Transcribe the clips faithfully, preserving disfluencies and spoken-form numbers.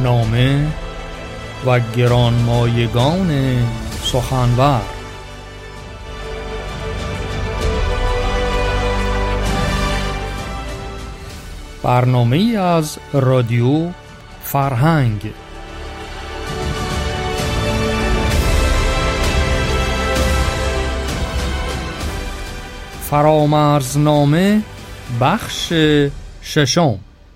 شاهنامه و گرانمایگان سخنور. برنامه‌ای از رادیو فرهنگ. فرامرزنامه بخش ششم.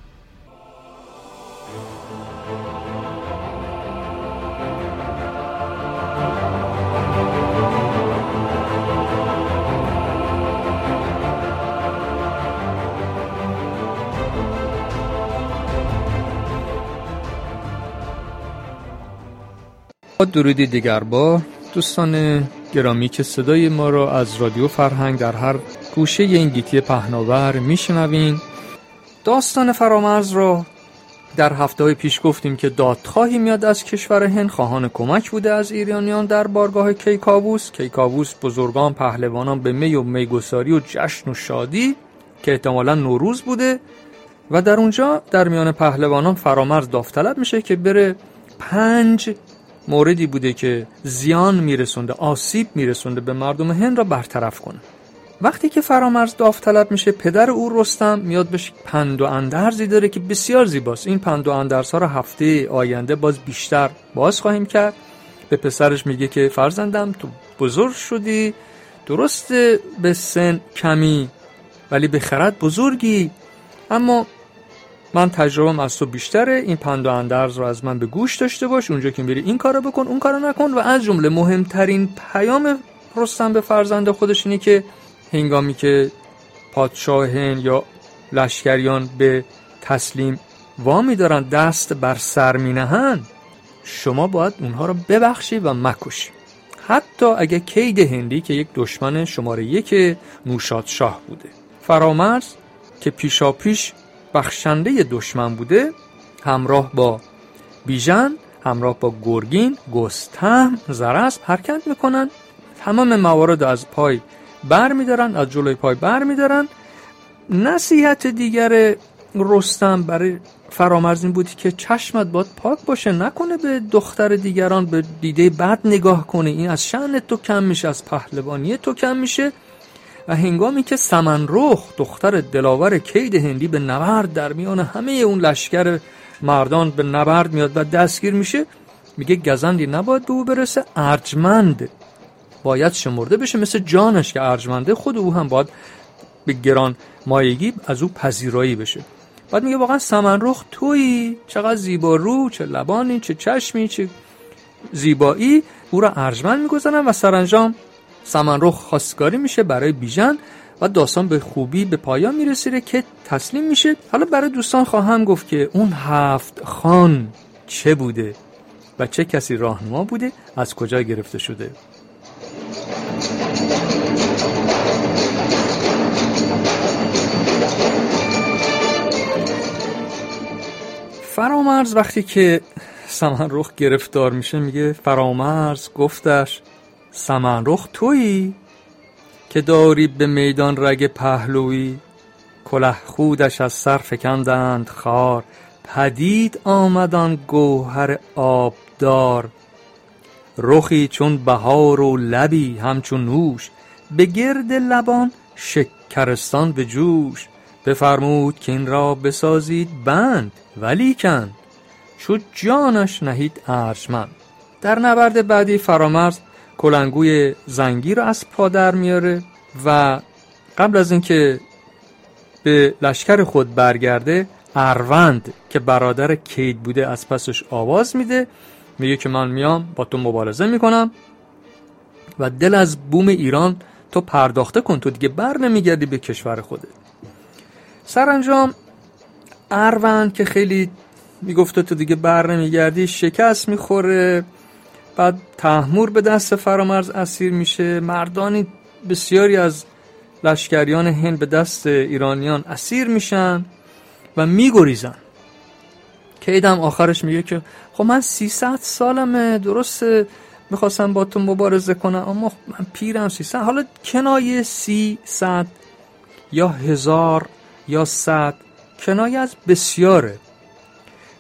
درودی دیگر با دوستان گرامی که صدای ما را از رادیو فرهنگ در هر گوشه این گیتی پهناور میشنوین. داستان فرامرز را در هفته پیش گفتیم که دادخواهی میاد از کشور هند، خواهان کمک بوده از ایرانیان در بارگاه کیکاووس. کیکاووس بزرگان پهلوانان به می و میگساری و جشن و شادی که احتمالاً نوروز بوده و در اونجا در میان پهلوانان فرامرز داوطلب میشه که بره پنج موردی بوده که زیان میرسونده، آسیب میرسونده به مردم هند را برطرف کنه. وقتی که فرامرز داوطلب میشه، پدر او رستم میاد بهش پند و اندرزی داره که بسیار زیباست. این پند و اندرزها را هفته آینده باز بیشتر باز خواهیم کرد. به پسرش میگه که فرزندم تو بزرگ شدی، درسته به سن کمی ولی به خرد بزرگی، اما من تجربه‌ام از تو بیشتره. این پند و اندرز رو از من به گوش داشته باش، اونجا که میری این کارو بکن اون کارو نکن. و از جمله مهمترین پیام رستم به فرزند خودش اینه که هنگامی که پادشاه هند یا لشکریان به تسلیم وامی دارن، دست بر سر می نهن، شما باید اونها رو ببخشی و مکشی، حتی اگه کید هندی که یک دشمن شماره یک نوشاد شاه بوده. فرامرز که پیشا پیش بخشنده دشمن بوده، همراه با بیژن، همراه با گرگین، گستهم، زرس حرکت میکنن. تمام موارد از پای بر میدارن، از جلوی پای بر میدارن. نصیحت دیگر رستم برای فرامرز این بود که چشمت باید پاک باشه، نکنه به دختر دیگران به دیده بد نگاه کنه، این از شأن تو کم میشه، از پهلوانی تو کم میشه. و هنگامی که سمنرخ دختر دلاور کید هندی به نبرد در میان همه اون لشکر مردان به نبرد میاد و دستگیر میشه، میگه گزندی نباید به او برسه، ارجمند باید شمرده بشه مثل جانش که ارجمنده، خود او هم باید به گران مایگی از او پذیرایی بشه. بعد میگه واقعا سمنرخ تویی، چقدر زیبا رو، چه لبانی، چه چشمی، چه زیبایی. او را ارجمند میگذارن و سرانجام سمنرخ خواستگاری میشه برای بیژن و داستان به خوبی به پایان میرسه که تسلیم میشه. حالا برای دوستان خواهم گفت که اون هفت خان چه بوده و چه کسی راهنما بوده، از کجا گرفته شده. فرامرز وقتی که سمنرخ گرفتار میشه، میگه فرامرز گفتش سمنرخ تویی که داری به میدان رگ پهلوی، کله خودش از سر فکندند خار، پدید آمدان گوهر آبدار، رخی چون بهار و لبی همچون نوش، به گرد لبان شکرستان به جوش، بفرمود که این را بسازید بند، ولیکن چو جانش نهید ارجمند. در نبرد بعدی فرامرز کلنگوی زنگی رو از پا در میاره و قبل از اینکه به لشکر خود برگرده، اروند که برادر کید بوده از پسش آواز میده، میگه که من میام با تو مبارزه میکنم و دل از بوم ایران تو پرداخته کن، تو دیگه بر نمیگردی به کشور خودت. سرانجام اروند که خیلی میگفته تو دیگه بر نمیگردی، شکست میخوره. بعد تحمور به دست فرامرز اسیر میشه. مردانی بسیاری از لشکریان هند به دست ایرانیان اسیر میشن و میگریزن. کیدم آخرش میگه که خب من سیصد سالمه، درسته میخواستم با تو مبارزه کنم اما من پیرم سیصد. حالا کنایه سیصد یا هزار یا صد کنایه از بسیاره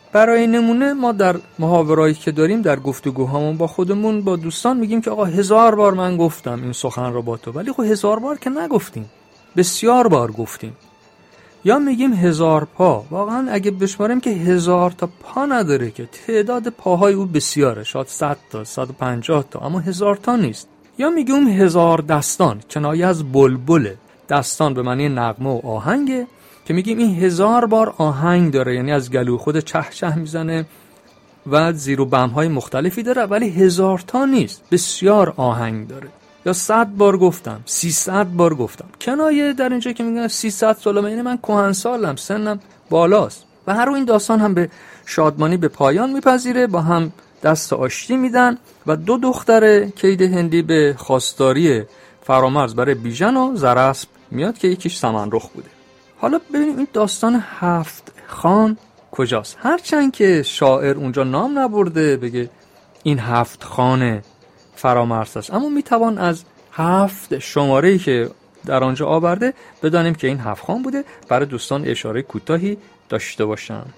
برای نمونه ما در محاورهایی که داریم در گفتگوهامون با خودمون با دوستان میگیم که آقا هزار بار من گفتم این سخن رو با تو، ولی خب هزار بار که نگفتیم، بسیار بار گفتیم. یا میگیم هزار پا، واقعا اگه بشماریم که هزار تا پا نداره، که تعداد پاهای او بسیاره، شاید صد تا، صد و پنجاه تا، اما هزار تا نیست. یا میگیم هزار دستان، کنایه از بلبله. دستان به معنی نغمه و آهنگه که میگیم این هزار بار آهنگ داره، یعنی از گلو خود چه چه میزنه و زیر و بم‌های مختلفی داره، ولی هزار تا نیست، بسیار آهنگ داره. یا صد بار گفتم، سیصد بار گفتم، کنایه در اینجا که میگن سیصد سالم، یعنی من کهنسالم، سنم بالاست. و هر این داستان هم به شادمانی به پایان میپذیره، با هم دست آشتی میدن و دو دختر کید هندی به خواستاری فرامرز برای بیژن و زراسپ میاد که یکیش سمنرخ بوده. حالا ببینیم این داستان هفت خان کجاست. هرچند که شاعر اونجا نام نبرده بگه این هفت خان فرامرز است، اما میتوان از هفت شماره‌ای که در آنجا آورده بدانیم که این هفت خان بوده. برای دوستان اشاره کوتاهی داشته باشم.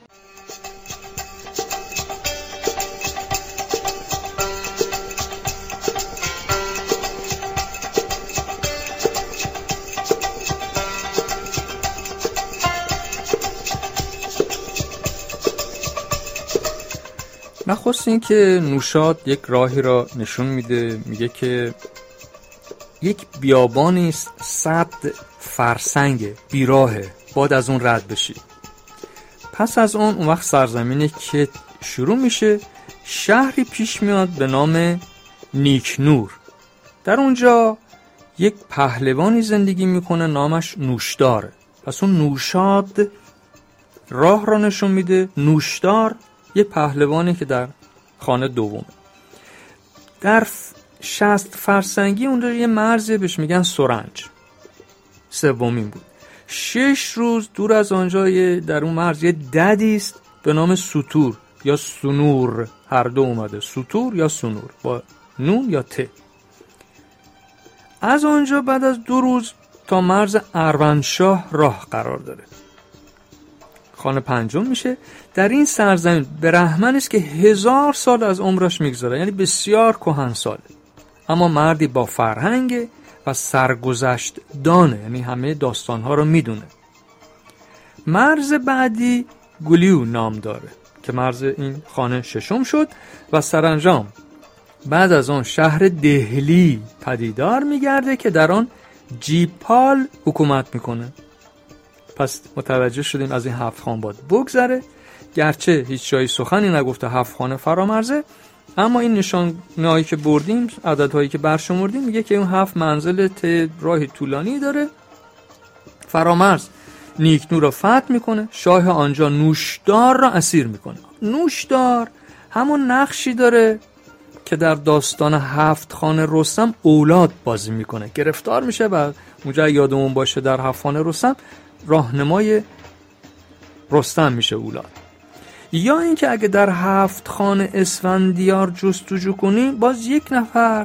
نخست این که نوشاد یک راهی را نشون میده، میگه که یک بیابانی است صد فرسنگ بیراهه، باید از اون رد بشی. پس از اون اون وقت سرزمینه که شروع میشه، شهری پیش میاد به نام نیکنور. در اونجا یک پهلوانی زندگی میکنه نامش نوشداره. پس اون نوشاد راه را نشون میده. نوشدار یه پهلوانی که در خانه دومه. در شصت فرسنگی اونجا یه مرزی بهش میگن سرنج، سومین بود. شش روز دور از آنجا در اون مرز یه ددی است به نام سوتور یا سنور، هر دو اومده، سوتور یا سنور با نون یا ت. از آنجا بعد از دو روز تا مرز اروندشاه راه قرار داره. خانه پنجم میشه. در این سرزمین برهمن است که هزار سال از عمرش میگذره، یعنی بسیار کهنساله، اما مردی با فرهنگ و سرگذشت دانه، یعنی همه داستانها رو میدونه. مرز بعدی گلیو نام داره که مرز این خانه ششم شد و سرانجام بعد از آن شهر دهلی پدیدار میگرده که در آن جیپال حکومت میکنه. پس متوجه شدیم از این هفت خان باید بگذره، گرچه هیچ جایی سخنی نگفته هفت خان فرامرزه، اما این نشانه‌هایی که بردیم، عددهایی که برشمردیم، میگه که اون هفت منزل ته راهی طولانی داره. فرامرز نیکنور رو فتح میکنه، شاه آنجا نوشدار را اسیر میکنه. نوشدار همون نقشی داره که در داستان هفت خان رستم اولاد بازی میکنه، گرفتار میشه و اونجا یادمون باشه در هفت خان رستم راهنمای رستم میشه اولاد. یا اینکه اگه در هفت خان اسفندیار جستجو کنیم، باز یک نفر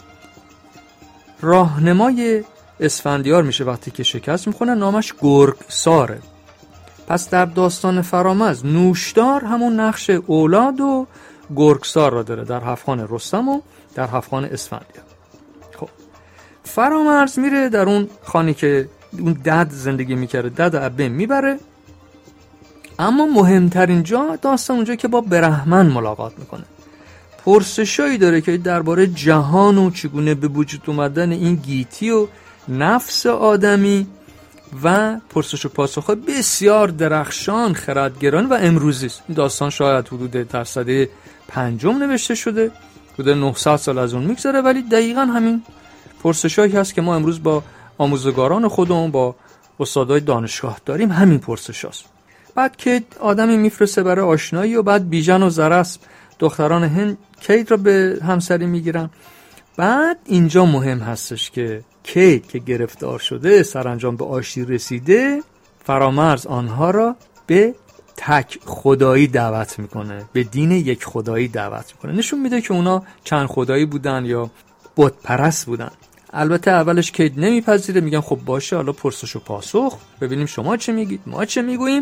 راهنمای اسفندیار میشه وقتی که شکست میخونه، نامش گرگساره. پس در داستان فرامرز نوشدار همون نقش اولاد و گرگسار را داره در هفت خان رستم و در هفت خان اسفندیار. خب فرامرز میره در اون خانی که اون دد زندگی میکرده، دد ابه میبره. اما مهمترین جا داستان اونجا که با برهمن ملاقات میکنه، پرسشایی داره که درباره جهان و چگونه به وجود اومدن این گیتی و نفس آدمی و پرسش و پاسخ بسیار درخشان، خردگران و امروزی است. این داستان شاید حدود در سده پنجم نوشته شده، حدود نهصد سال از اون میگذره، ولی دقیقاً همین پرسشایی هست که ما امروز با آموزگاران خودمون، با استادای دانشگاه داریم، همین پرسش هست. بعد که آدمی میفرسته برای آشنایی و بعد بیژن و زراسپ دختران هند کید را به همسری میگیرن. بعد اینجا مهم هستش که کید که گرفتار شده سرانجام به آشتی رسیده، فرامرز آنها را به تک خدایی دعوت میکنه، به دین یک خدایی دعوت میکنه. نشون میده که اونا چند خدایی بودن یا بت پرست بودن. البته اولش کید نمیپذیره، میگن خب باشه حالا پرسش و پاسخ، ببینیم شما چه میگید ما چه میگوییم.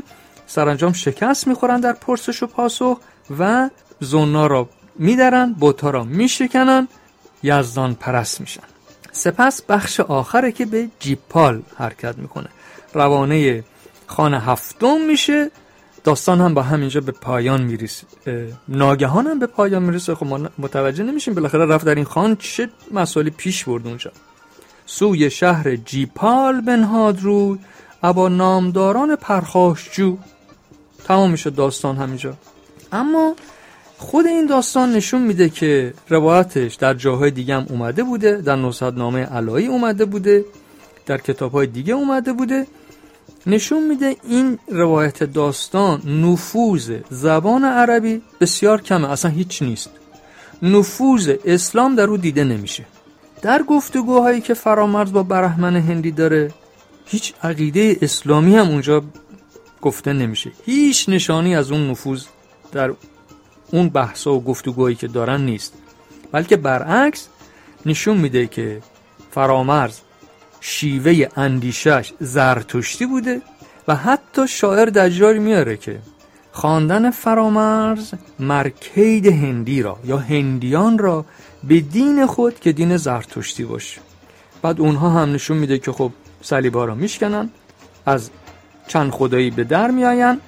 سرانجام شکست میخورن در پرسش و پاسخ و زنا را میدرن، بت‌ها را میشکنن، یزدان پرست میشن. سپس بخش آخره که به جیپال حرکت میکنه، روانه خان هفتم میشه. داستان هم با همینجا به پایان میرسه، ناگهان هم به پایان میرسه. خب ما متوجه نمیشیم بالاخره رفت در این خان چه مسائلی پیش برد اونجا. سوی شهر جیپال بنهاد روی، ابا نامداران پرخاشجو. تمام میشه داستان همینجا. اما خود این داستان نشون میده که روایتش در جاهای دیگه هم اومده بوده، در نصرتنامه علایی اومده بوده، در کتاب‌های دیگه اومده بوده. نشون میده این روایت داستان نفوذ زبان عربی بسیار کمه، اصلا هیچ نیست. نفوذ اسلام در او دیده نمیشه. در گفتگوهایی که فرامرز با برهمن هندی داره، هیچ عقیده اسلامی هم اونجا گفته نمیشه. هیچ نشانی از اون نفوذ در اون بحثا و گفتگوهایی که دارن نیست، بلکه برعکس نشون میده که فرامرز شیوه اندیشش زرتشتی بوده و حتی شاعر دجاری میاره که خواندن فرامرز مرکید هندی را یا هندیان را به دین خود که دین زرتشتی باشه. بعد اونها هم نشون میده که خب صلیبا را میشکنن، از چند خدایی به در میآین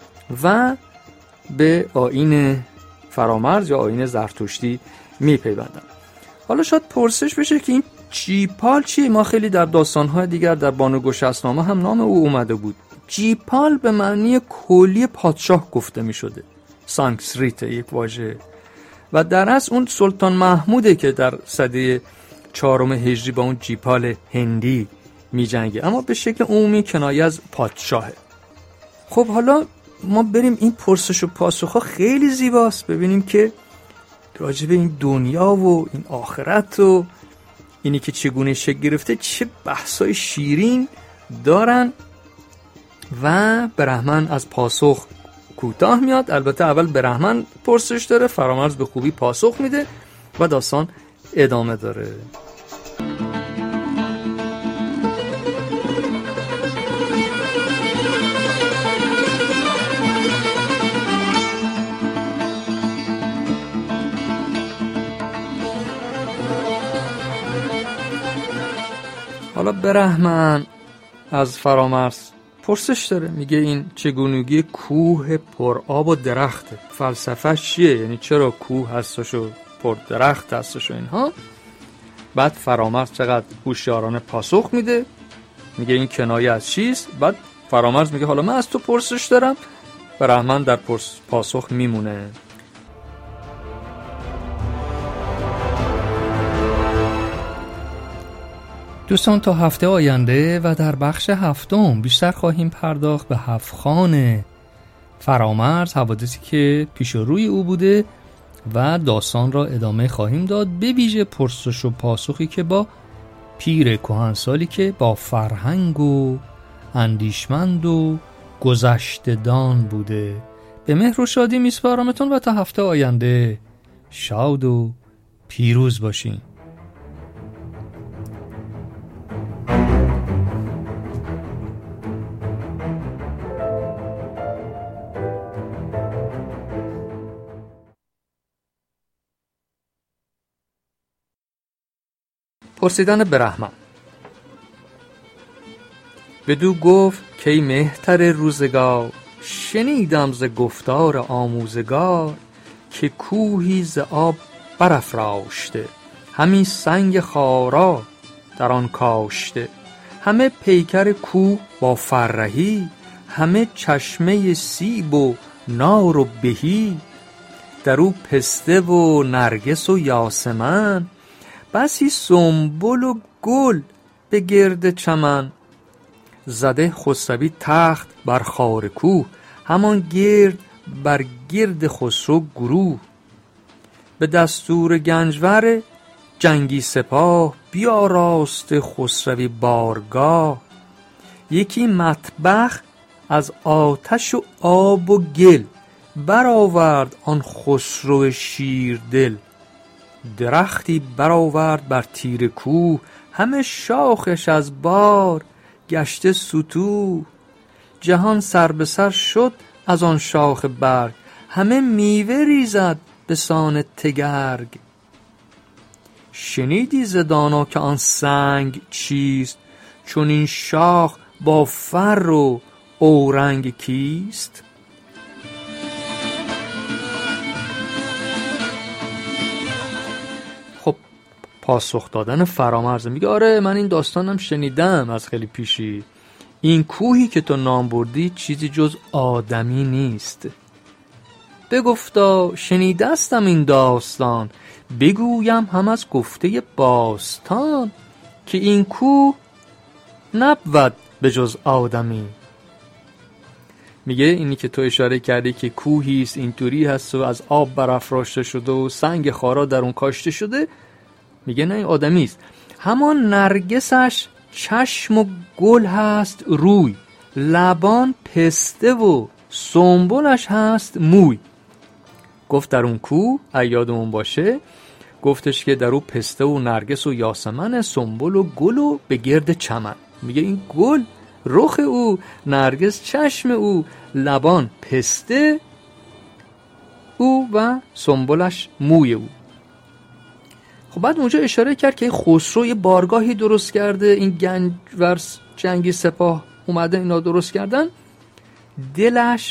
و به آیین فرامرز یا آیین زرتشتی میپیوندن. حالا شاید پرسش بشه که این جیپال چیه؟ ما خیلی در داستان‌های دیگر در بانو گشسنامه هم نام او اومده بود. جیپال به معنی کلی پادشاه گفته می شده، سانسکریت یک واژه، و در اصل اون سلطان محموده که در سده چهارم هجری با اون جیپال هندی می جنگه، اما به شکل عمومی کنایه از پادشاهه. خب حالا ما بریم این پرسش و پاسخ ها خیلی زیباست، ببینیم که راجب این دنیا و این آخرت و اینی که چگونه شکل گرفته چه بحثای شیرین دارن. و برهمن از پاسخ کوتاه میاد. البته اول برهمن پرسش داره، فرامرز به خوبی پاسخ میده و داستان ادامه داره. حالا برهمن از فرامرز پرسش داره، میگه این چگونگی کوه پر آب و درخته، فلسفه‌اش چیه؟ یعنی چرا کوه هستش و پر درخت هستش و اینها. بعد فرامرز چقدر هوشیارانه پاسخ میده، میگه این کنایه از چیست؟ بعد فرامرز میگه حالا من از تو پرسش دارم. برهمن در پاسخ میمونه. دوستان تا هفته آینده و در بخش هفتم بیشتر خواهیم پرداخت به هفت‌خوان فرامرز، حوادثی که پیش روی او بوده و داستان را ادامه خواهیم داد، به ویژه پرسش و پاسخی که با پیر کهنسالی که با فرهنگ و اندیشمند و گذشته‌دان بوده. به مهر و شادی میسپارمتون و تا هفته آینده شاد و پیروز باشین. پرسیدن برهمن. بدو گفت که ای مهتر روزگار، شنیدم ز گفتار آموزگار، که کوهی ز آب برافراشته، همی سنگ خارا در آن کاشته، همه پیکر کوه با فرهی، همه چشمه سیب و نار و بهی، در او پسته و نرگس و یاسمن، بسی سنبل و گل به گرد چمن، زده خسروی تخت بر خار کوه، همان گرد بر گرد خسرو گروه، به دستور گنجور جنگی سپاه، بیاراست خسروی بارگاه، یکی مطبخ از آتش و آب و گل، برآورد آن خسرو شیردل، درختی برآورد بر تیر کوه، همه شاخش از بار گشته ستوه، جهان سر به سر شد از آن شاخ برگ، همه میوه ریزد به سان تگرگ. شنیدی ز دانا که آن سنگ چیست، چون این شاخ با فر و اورنگ کیست؟ خب پاسخ دادن فرامرز میگه آره من این داستانم شنیدم از خیلی پیشی. این کوهی که تو نام بردی چیزی جز آدمی نیست. بگفتا شنیدستم این داستان، بگویم هم از گفته باستان، که این کوه نبود به جز آدمی. میگه اینی که تو اشاره کردی که کوهی است اینطوری هست و از آب برافراشته شده و سنگ خارا در اون کاشته شده، میگه نه این آدمی است. همان نرگسش چشم و گل هست روی، لبان پسته و سنبلش هست موی. گفت در اون کوه یادمون باشه گفتش که در اون پسته و نرگس و یاسمن، سنبل و گل و به گرد چمن. میگه این گل رخ او، نرگس چشم او، لبان پسته او و سنبلش موی او. خب بعد اونجا اشاره کرد که خسرو یه بارگاهی درست کرده، این گنجورس جنگی سپاه اومده اینا درست کردن، دلش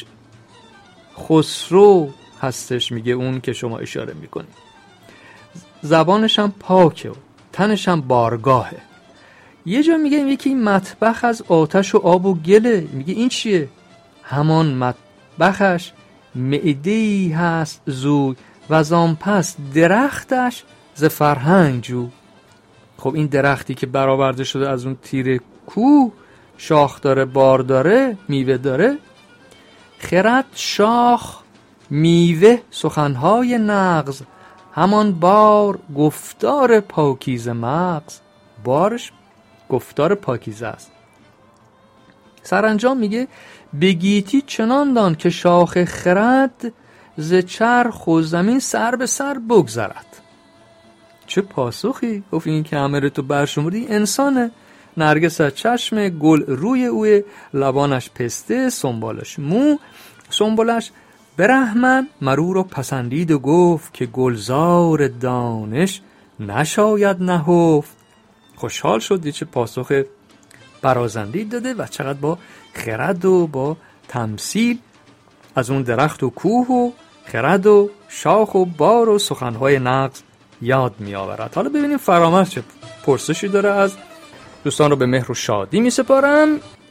خسرو هستش. میگه اون که شما اشاره میکنی زبانش هم پاکه و تنش هم بارگاهه. یه جا میگه یکی مطبخ از آتش و آب و گله. میگه این چیه؟ همان مطبخش معده‌ای هست زوی، و از آن پس درختش ز فرهنگ جو. خب این درختی که برآورده شده از اون تیر کوه، شاخ داره، بار داره، میوه داره. خرد شاخ میوه سخنهای نغز، همان بار گفتار پاکیزه مغز. بارش گفتار پاکیزه است. سرانجام میگه بگیتی چنان دان که شاخ خرد، ز چرخ و زمین سر به سر بگذرد. چه پاسخی؟ گفت این که همه رو تو برشمردی انسانه. نرگس از چشم، گل روی اوه، لبانش پسته، سنبالش مو، سنبالش برهمن مرو رو پسندید و گفت، که گلزار دانش نشاید نهفت. خوشحال شد چه پاسخ برازنده‌ای داده و چقدر با خرد و با تمثیل از اون درخت و کوه و خرد و شاخ و بار و سخنهای نغز یاد می آورد. حالا ببینیم فرامرز چه پرسشی داره از دوستان. رو به مهر و شادی می سپارم.